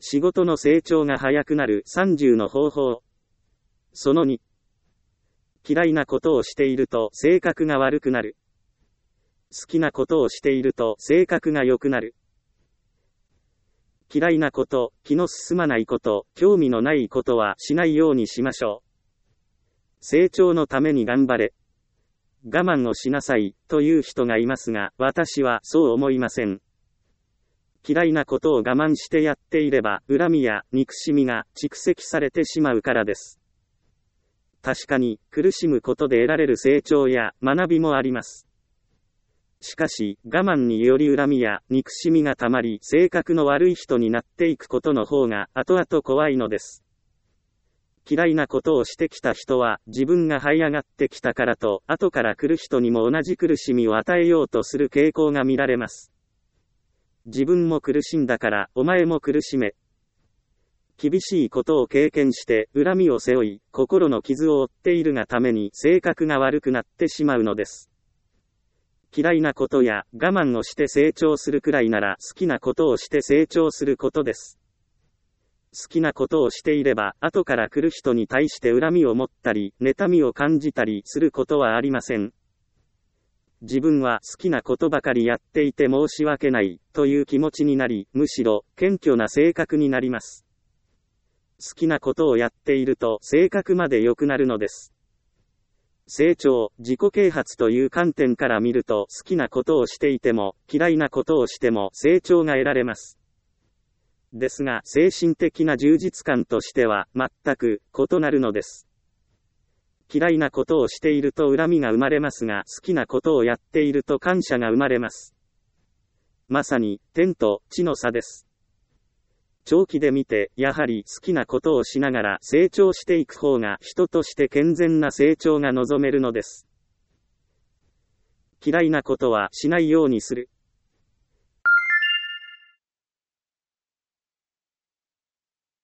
仕事の成長が早くなる30の方法。その2。嫌いなことをしていると性格が悪くなる。好きなことをしていると性格が良くなる。嫌いなこと、気の進まないこと、興味のないことはしないようにしましょう。成長のために頑張れ。我慢をしなさい、という人がいますが、私はそう思いません。嫌いなことを我慢してやっていれば、恨みや憎しみが蓄積されてしまうからです。確かに、苦しむことで得られる成長や学びもあります。しかし、我慢により恨みや憎しみがたまり、性格の悪い人になっていくことの方が後々怖いのです。嫌いなことをしてきた人は、自分が這い上がってきたからと、後から来る人にも同じ苦しみを与えようとする傾向が見られます。自分も苦しんだから、お前も苦しめ。厳しいことを経験して、恨みを背負い、心の傷を負っているがために性格が悪くなってしまうのです。嫌いなことや我慢をして成長するくらいなら好きなことをして成長することです。好きなことをしていれば、後から来る人に対して恨みを持ったり、妬みを感じたりすることはありません。自分は好きなことばかりやっていて申し訳ない、という気持ちになり、むしろ謙虚な性格になります。好きなことをやっていると性格まで良くなるのです。成長、自己啓発という観点から見ると好きなことをしていても嫌いなことをしても成長が得られます。ですが精神的な充実感としては全く異なるのです。嫌いなことをしていると恨みが生まれますが好きなことをやっていると感謝が生まれます。まさに天と地の差です。長期で見て、やはり好きなことをしながら成長していく方が人として健全な成長が望めるのです。嫌いなことはしないようにする。